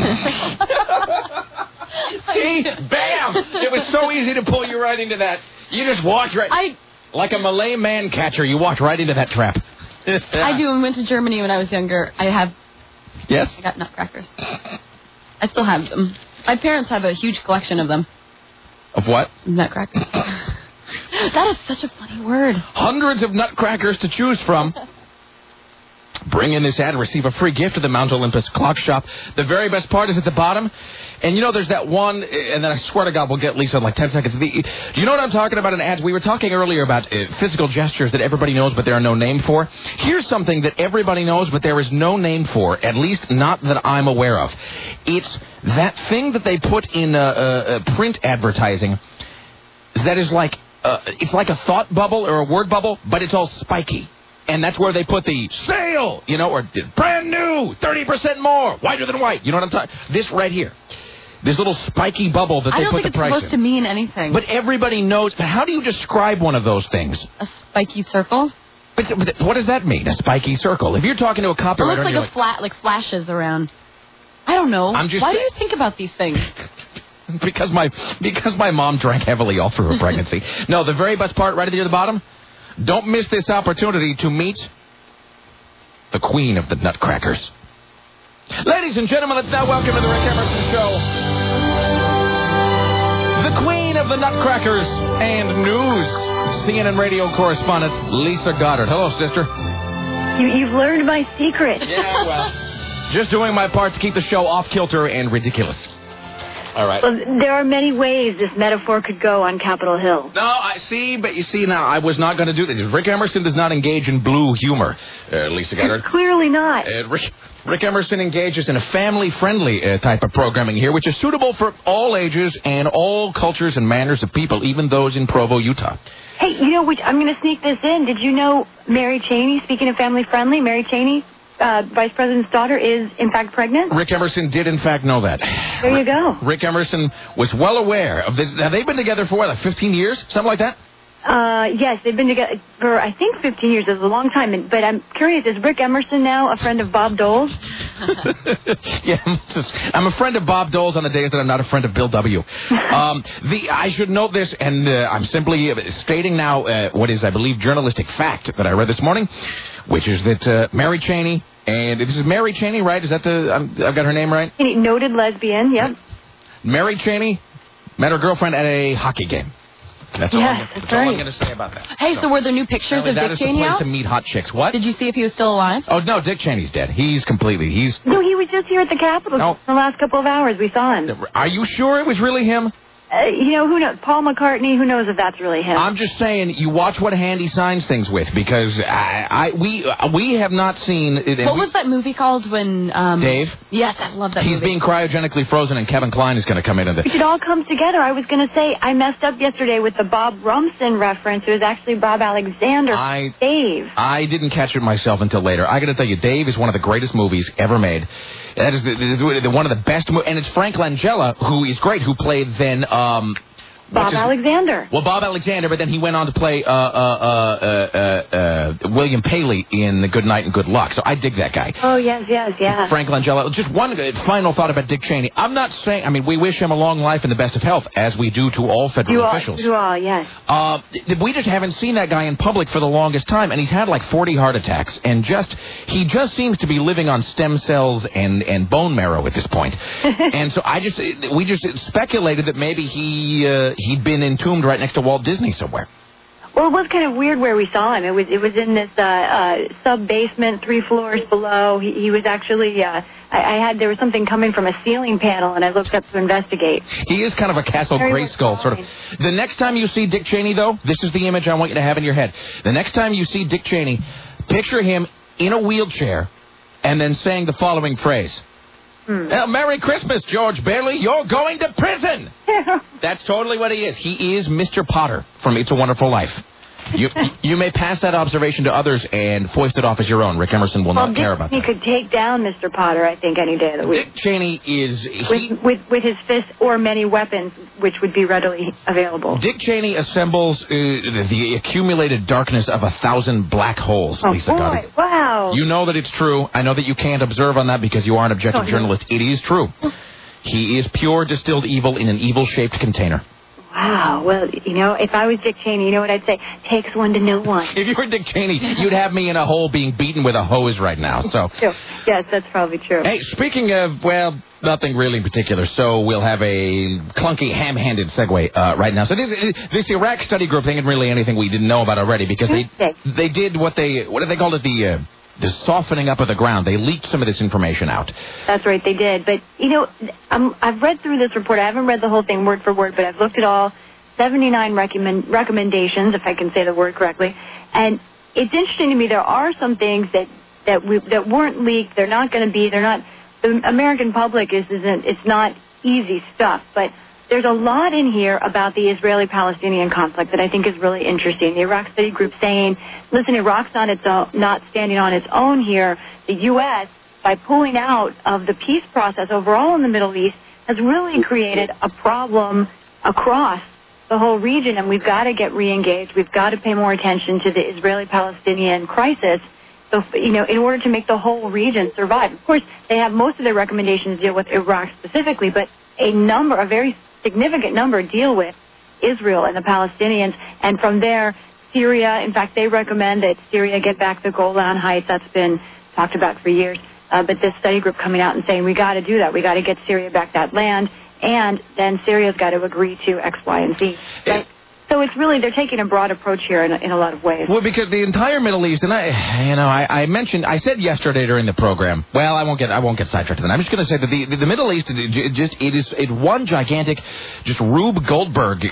See? Bam! It was so easy to pull you right into that. You just walked right... I, like a Malay man catcher, you walked right into that trap. I do. When I went to Germany when I was younger, I have... Yes? I got Nutcrackers. I still have them. My parents have a huge collection of them. Of what? Nutcrackers. That is such a funny word. Hundreds of Nutcrackers to choose from. Bring in this ad, receive a free gift at the Mount Olympus Clock Shop. The very best part is at the bottom. And you know, there's that one, and then I swear to God, we'll get Lisa in like ten seconds. The, do you know what I'm talking about in ads? We were talking earlier about uh, physical gestures that everybody knows, but there are no name for. Here's something that everybody knows, but there is no name for, at least not that I'm aware of. It's that thing that they put in uh, uh, print advertising that is like, uh, it's like a thought bubble or a word bubble, but it's all spiky. And that's where they put the sale, you know, or brand new, thirty percent more, whiter than white. You know what I'm talking? This right here. This little spiky bubble that they put the price in. I don't think it's supposed to mean anything. But everybody knows. But how do you describe one of those things? A spiky circle? But, but what does that mean, a spiky circle? If you're talking to a copywriter... It looks like a like, flat, like flashes around. I don't know. I'm just Why say- do you think about these things? because my because my mom drank heavily all through her pregnancy. No, the very best part right at the bottom... Don't miss this opportunity to meet the queen of the Nutcrackers. Ladies and gentlemen, let's now welcome to the Rick Emerson Show the queen of the Nutcrackers and news, C N N radio correspondent Lisa Goddard. Hello, sister. You, you've learned my secret. Yeah, well, just doing my part to keep the show off kilter and ridiculous. All right. Well, there are many ways this metaphor could go on Capitol Hill. No, I see, but you see now, I was not going to do this. Rick Emerson does not engage in blue humor, uh, Lisa Goddard. Clearly not. Uh, Rick, Rick Emerson engages in a family-friendly uh, type of programming here, which is suitable for all ages and all cultures and manners of people, even those in Provo, Utah. Hey, you know, which, I'm going to sneak this in. Did you know Mary Cheney, speaking of family-friendly, Mary Cheney, Uh, Vice President's daughter, is, in fact, pregnant? Rick Emerson did, in fact, know that. There you go. Rick Emerson was well aware of this. Have they been together for, what, like fifteen years? Something like that? Uh, yes, they've been together for, I think, fifteen years. It's a long time. And, but I'm curious, is Rick Emerson now a friend of Bob Dole's? Yeah, I'm, just, I'm a friend of Bob Dole's on the days that I'm not a friend of Bill W. um, the I should note this, and uh, I'm simply stating now uh, what is, I believe, journalistic fact that I read this morning, which is that uh, Mary Cheney, and this is Mary Cheney, right? Is that the, I'm, I've got her name right? Noted lesbian, yep. Mary Cheney met her girlfriend at a hockey game. That's all, Yes, I'm, that's that's all I'm right. going to say about that. Hey, so were there new pictures Apparently of that Dick is Cheney the place out? to meet hot chicks. What? Did you see if he was still alive? Oh, no, Dick Cheney's dead. He's completely, he's... No, he was just here at the Capitol No. for the last couple of hours. We saw him. Are you sure it was really him? Uh, you know, who knows? Paul McCartney, who knows if that's really him? I'm just saying, you watch what hand he signs things with, because I, I we uh, we have not seen... It, What we, was that movie called when... Um, Dave? Yes, I love that He's movie. being cryogenically frozen, and Kevin Kline is going to come in and... We should all come together. I was going to say, I messed up yesterday with the Bob Rumson reference. It was actually Bob Alexander. I- Dave. I didn't catch it myself until later. I got to tell you, Dave is one of the greatest movies ever made. That is the, the, the, one of the best... Mo- and it's Frank Langella, who is great, who played then... Um, Bob what's his- Alexander. Well, Bob Alexander, but then he went on to play uh, uh, uh, uh, uh, William Paley in The Good Night and Good Luck. So I dig that guy. Oh, yes, yes, yeah. Frank Langella. Just one final thought about Dick Cheney. I'm not saying, I mean, we wish him a long life and the best of health, as we do to all federal You all, officials. you all, yes. Uh, we just haven't seen that guy in public for the longest time, and he's had like forty heart attacks, and just, he just seems to be living on stem cells and, and bone marrow at this point. And so I just, we just speculated that maybe he, uh, he'd been entombed right next to Walt Disney somewhere. Well, it was kind of weird where we saw him. It was it was in this uh, uh, sub-basement, three floors below. He, he was actually, uh, I, I had, there was something coming from a ceiling panel, and I looked up to investigate. He is kind of a Castle Very Grayskull much sort of. The next time you see Dick Cheney, though, this is the image I want you to have in your head. The next time you see Dick Cheney, picture him in a wheelchair and then saying the following phrase: Hmm. Well, Merry Christmas, George Bailey. You're going to prison. That's totally what he is. He is Mister Potter from It's a Wonderful Life. You you may pass that observation to others and foist it off as your own. Rick Emerson will well, not Dick care about Cheney that. He could take down Mister Potter, I think, any day of the week. Dick Cheney is... He, with, with, with his fists or many weapons, which would be readily available. Dick Cheney assembles uh, the accumulated darkness of a thousand black holes, Oh, Lisa boy. Gotti. Wow. You know that it's true. I know that you can't observe on that because you are an objective Oh, journalist. It is true. He is pure distilled evil in an evil-shaped container. Wow. Well, you know, if I was Dick Cheney, you know what I'd say? Takes one to know one. If you were Dick Cheney, you'd have me in a hole being beaten with a hose right now. So, True. Yes, that's probably true. hey, speaking of, well, nothing really in particular, so we'll have a clunky, ham-handed segue uh, right now. So this, this Iraq study group thing isn't really anything we didn't know about already because they they did what they, what did they call it, the... Uh, the softening up of the ground. They leaked some of this information out. That's right, they did. But, you know, um, I've read through this report. I haven't read the whole thing word for word, but I've looked at all seventy-nine recommend, recommendations, if I can say the word correctly. And it's interesting to me, there are some things that, that, we, that weren't leaked. They're not going to be, they're not, the American public is, isn't, it's not easy stuff. But there's a lot in here about the Israeli-Palestinian conflict that I think is really interesting. The Iraq Study Group saying, listen, Iraq's not, its own, not standing on its own here. The U S, by pulling out of the peace process overall in the Middle East, has really created a problem across the whole region, and we've got to get re-engaged. We've got to pay more attention to the Israeli-Palestinian crisis, so, you know, in order to make the whole region survive. Of course, they have most of their recommendations deal with Iraq specifically, but a number, a very significant number deal with Israel and the Palestinians, and from there, Syria. In fact, they recommend that Syria get back the Golan Heights. That's been talked about for years. Uh, but this study group coming out and saying, we got to do that. We got to get Syria back that land, and then Syria's got to agree to X, Y, and Z. Right? So it's really, they're taking a broad approach here in a, in a lot of ways. Well, because the entire Middle East, and I, you know, I, I mentioned, I said yesterday during the program. Well, I won't get, I won't get sidetracked with that. I'm just going to say that the, the Middle East, it just, it is, it one gigantic, just Rube Goldberg uh,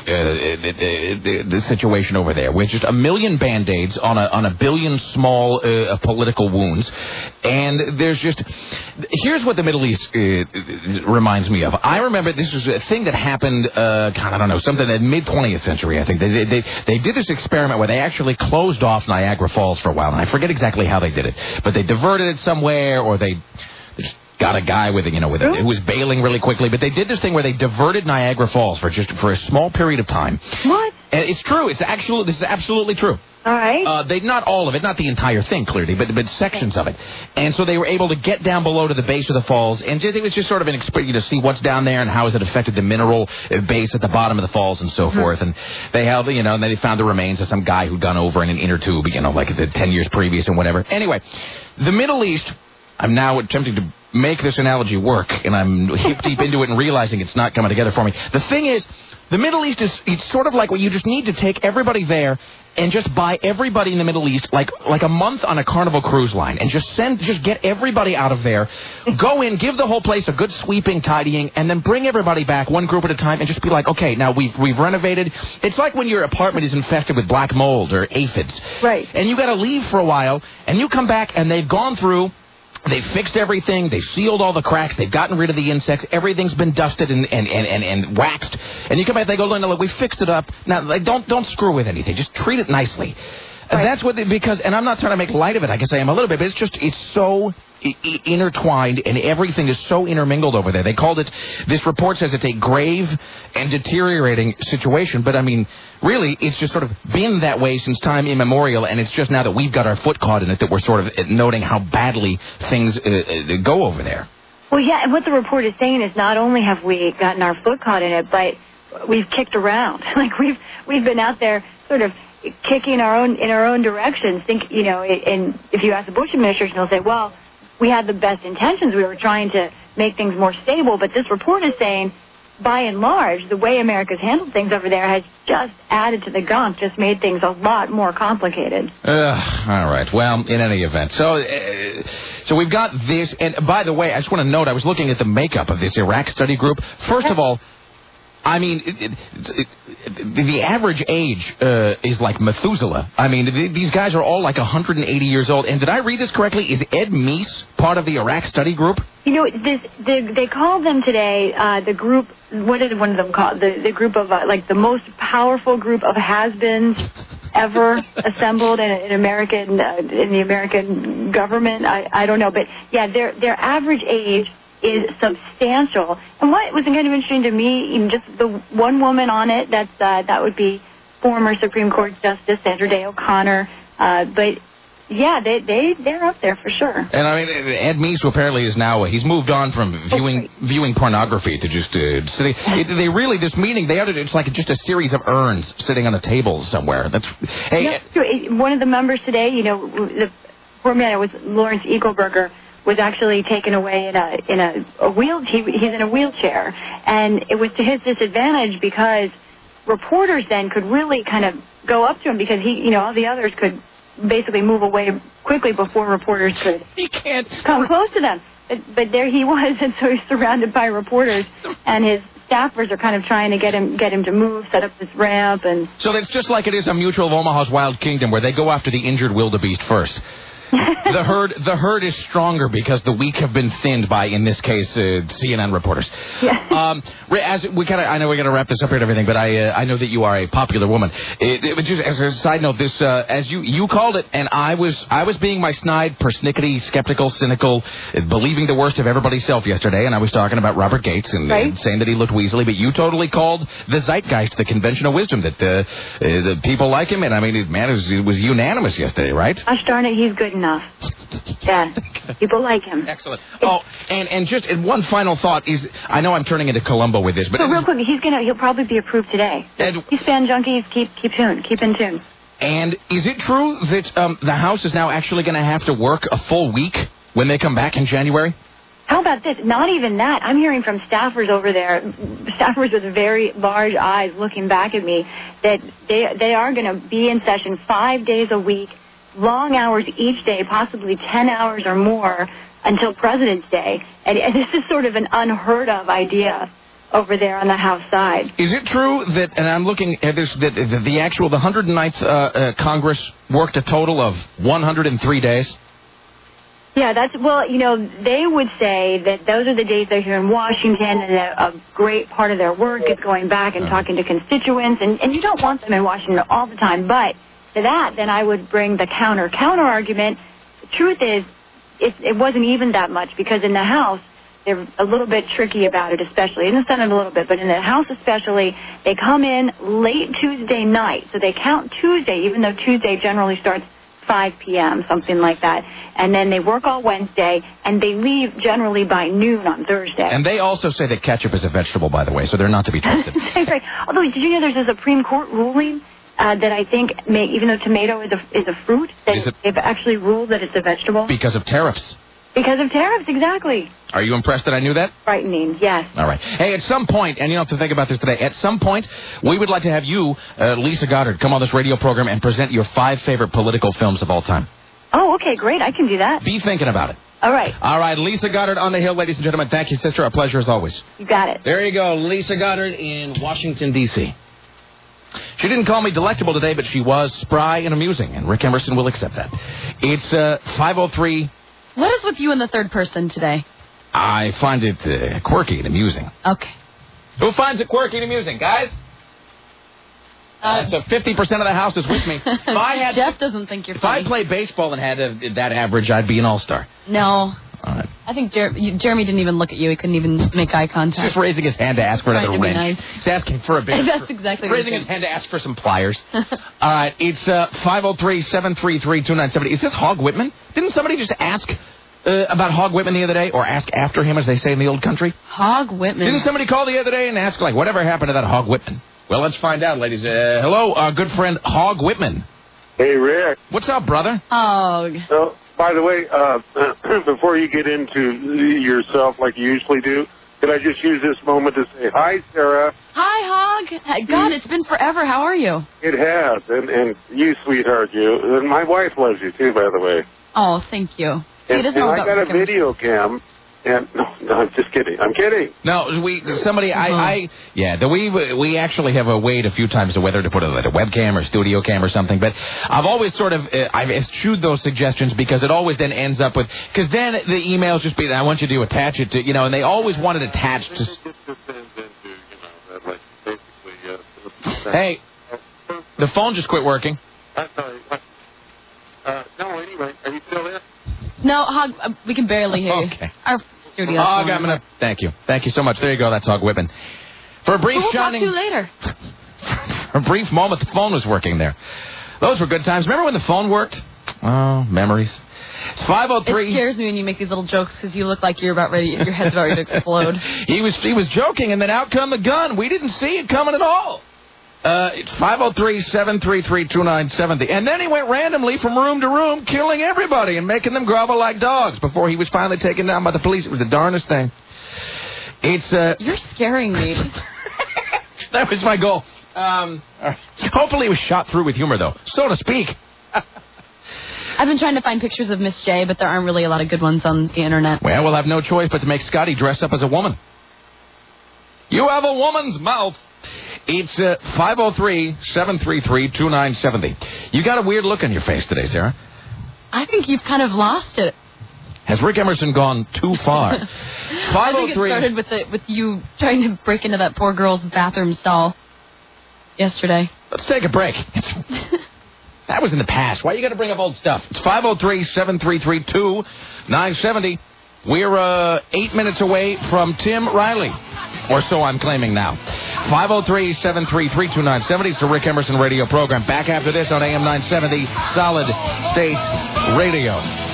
the, the situation over there, with just a million band-aids on a on a billion small uh, political wounds, and there's just, here's what the Middle East uh, reminds me of. I remember this was a thing that happened, uh, God, I don't know, something in the mid twentieth century, I think. They, they they did this experiment where they actually closed off Niagara Falls for a while, and I forget exactly how they did it, but they diverted it somewhere, or they, they just got a guy with, you know, with a, who was bailing really quickly. But they did this thing where they diverted Niagara Falls for just for a small period of time. What? And it's true. It's actually this is absolutely true. All right. Uh, they not all of it, not the entire thing, clearly, but but sections of it. And so they were able to get down below to the base of the falls, and just, it was just sort of an experience to see what's down there and how has it affected the mineral base at the bottom of the falls and so mm-hmm. forth. And they held, you know, and then they found the remains of some guy who'd gone over in an inner tube, you know, like the ten years previous and whatever. Anyway, the Middle East. I'm now attempting to make this analogy work, and I'm hip deep into it and realizing it's not coming together for me. The thing is, the Middle East is it's sort of like what you just need to take everybody there and just buy everybody in the Middle East like like a month on a Carnival cruise line, and just send just get everybody out of there, go in, give the whole place a good sweeping, tidying, and then bring everybody back one group at a time and just be like, okay, now we've we've renovated. It's like when your apartment is infested with black mold or aphids, right? And you got to leave for a while, and you come back and they've gone through. They've fixed everything. They've sealed all the cracks. They've gotten rid of the insects. Everything's been dusted and and, and, and, and waxed. And you come back, they go, look, we fixed it up. Now, like, don't don't screw with anything. Just treat it nicely. Right. That's what, they, because, and I'm not trying to make light of it. I guess I am a little bit, but it's just, it's so I- I- intertwined, and everything is so intermingled over there. They called it, this report says it's a grave and deteriorating situation, but I mean, really, it's just sort of been that way since time immemorial, and it's just now that we've got our foot caught in it that we're sort of noting how badly things uh, uh, go over there. Well, yeah, and what the report is saying is not only have we gotten our foot caught in it, but we've kicked around. Like, we've we've been out there sort of kicking our own in our own directions. Think, you know, and if you ask the Bush administration, they'll say, well, we had the best intentions. We were trying to make things more stable. But this report is saying, by and large, the way America's handled things over there has just added to the gunk, just made things a lot more complicated. Uh, all right. Well, in any event, so uh, so we've got this. And by the way, I just want to note, I was looking at the makeup of this Iraq study group. First of all, I mean, it, it, it, it, the average age uh, is like Methuselah. I mean, th- these guys are all like one hundred eighty years old. And did I read this correctly? Is Ed Meese part of the Iraq study group? You You know, this the, they called them today uh, the group. What did one of them call it? The the group of uh, like the most powerful group of has-beens ever assembled in, in American uh, in the American government. I I don't know, but yeah, their their average age is substantial. And what was kind of interesting to me, even just the one woman on it, that's uh, that would be former Supreme Court Justice Sandra Day O'Connor. Uh, but yeah, they they they're up there for sure. And I mean, Ed Meese apparently is now he's moved on from viewing oh, viewing pornography to just uh, sitting. It, they really this meeting they outed it's like just a series of urns sitting on a table somewhere. That's hey. Yeah, true. One of the members today, you know, the former was Lawrence Eagleburger, was actually taken away in a in a, a wheel. He, he's in a wheelchair, and it was to his disadvantage because reporters then could really kind of go up to him because he, you know, all the others could basically move away quickly before reporters could he can't come close to them. But, but there he was, and so he's surrounded by reporters, and his staffers are kind of trying to get him get him to move, set up this ramp, and so it's just like it is a Mutual of Omaha's Wild Kingdom, where they go after the injured wildebeest first. the herd, the herd is stronger because the weak have been thinned by, in this case, uh, C N N reporters. Yeah. Um, as we kind of, I know we're gonna wrap this up here and everything, but I, uh, I know that you are a popular woman. It, it, just as a side note, this, uh, as you, you called it, and I was, I was being my snide, persnickety, skeptical, cynical, uh, believing the worst of everybody's self yesterday, and I was talking about Robert Gates and, right. and saying that he looked weaselly, but you totally called the zeitgeist, the conventional wisdom that uh, uh, the people like him, and I mean, it, man, it was, it was unanimous yesterday, right? Gosh darn it, he's good enough. Yeah, people like him. Excellent. Oh, and, and just and one final thought is, I know I'm turning into Columbo with this, but... So real quick, he's gonna, he'll probably be approved today. And, He's fan junkies, keep, keep tuned, keep in tune. And is it true that um, the House is now actually going to have to work a full week when they come back in January? How about this? Not even that. I'm hearing from staffers over there, staffers with very large eyes looking back at me, that they they are going to be in session five days a week, long hours each day, possibly ten hours or more until President's Day. And, and this is sort of an unheard of idea over there on the House side. Is it true that, and I'm looking at this, that the, the actual, the one hundred ninth uh, uh, Congress worked a total of one hundred three days? Yeah, that's, well, you know, they would say that those are the days they're here in Washington, and a, a great part of their work is going back and talking to constituents, and, and you don't want them in Washington all the time, but to that, then I would bring the counter, counter argument. The truth is, it, it wasn't even that much, because in the House, they're a little bit tricky about it, especially in the Senate a little bit, but in the House especially, they come in late Tuesday night, so they count Tuesday, even though Tuesday generally starts five p.m., something like that. And then they work all Wednesday, and they leave generally by noon on Thursday. And they also say that ketchup is a vegetable, by the way, so they're not to be trusted. Right. Although, did you know there's a Supreme Court ruling uh, that I think, may, even though tomato is a, is a fruit, they, it, they've actually ruled that it's a vegetable? Because of tariffs. Because of tariffs, exactly. Are you impressed that I knew that? Frightening, yes. All right. Hey, at some point, and you don't have to think about this today, at some point, we would like to have you, uh, Lisa Goddard, come on this radio program and present your five favorite political films of all time. Oh, okay, great. I can do that. Be thinking about it. All right. All right, Lisa Goddard on the Hill, ladies and gentlemen. Thank you, sister. A pleasure as always. You got it. There you go, Lisa Goddard in Washington, D C She didn't call me delectable today, but she was spry and amusing, and Rick Emerson will accept that. It's uh, five oh three... What is with you in the third person today? I find it uh, quirky and amusing. Okay. Who finds it quirky and amusing, guys? Uh, so fifty percent of the house is with me. If I had, Jeff doesn't think you're if funny. If I played baseball and had a, that average, I'd be an all-star. No. All right. I think Jer- you, Jeremy didn't even look at you. He couldn't even make eye contact. He's just raising his hand to ask for another wrench. Nice. He's asking for a bit. That's exactly He's what raising his hand to ask for some pliers. All right. It's uh, five oh three, seven three three, two nine seven zero. Is this Hog Whitman? Didn't somebody just ask... Uh, about Hog Whitman the other day, or ask after him, as they say in the old country? Hog Whitman. Didn't somebody call the other day and ask, like, whatever happened to that Hog Whitman? Well, let's find out, ladies. Uh, hello, our good friend Hog Whitman. Hey, Rick. What's up, brother? Hog. So, by the way, uh, before you get into yourself like you usually do, could I just use this moment to say, hi, Sarah. Hi, Hog. God, it's been forever. How are you? It has, and, and you, sweetheart, you. And my wife loves you, too, by the way. Oh, thank you. And, and I got a video cam, And no, no, I'm just kidding. I'm kidding. No, we somebody I, I yeah. The, we we actually have a weighed a few times whether to put a, like a webcam or studio cam or something. But I've always sort of uh, I've eschewed those suggestions because it always then ends up with because then the emails just be I want you to attach it to you know and they always want it attached to. Hey, the phone just quit working. I'm sorry. Uh, no, anyway, are you still there? No, Hog, uh, we can barely hear you. Okay. Our studio. Hog, I'm gonna. Thank you. Thank you so much. There you go. That's Hog Whippin. For a brief we'll shining. Talk to you later. For a brief moment, the phone was working there. Those were good times. Remember when the phone worked? Oh, memories. It's five oh three. It scares me when you make these little jokes because you look like you're about ready. Your head's about ready to explode. he was he was joking, and then out come the gun. We didn't see it coming at all. Uh, it's five oh three, seven three three, two nine seven oh. And then he went randomly from room to room, killing everybody and making them grovel like dogs before he was finally taken down by the police. It was the darndest thing. It's, uh... You're scaring me. That was my goal. Um, hopefully it was shot through with humor, though, so to speak. I've been trying to find pictures of Miss J, but there aren't really a lot of good ones on the internet. Well, we'll have no choice but to make Scotty dress up as a woman. You have a woman's mouth. It's uh, five oh three, seven three three, two nine seven oh. You got a weird look on your face today, Sarah. I think you've kind of lost it. Has Rick Emerson gone too far? I think it started with the, with you trying to break into that poor girl's bathroom stall yesterday. Let's take a break. That was in the past. Why you got to bring up old stuff? It's five oh three, seven three three, two nine seven oh. We're uh, eight minutes away from Tim Riley. Or so I'm claiming now. five oh three, seven three three, two nine seven oh. It's the Rick Emerson radio program. Back after this on A M nine seventy, Solid State Radio.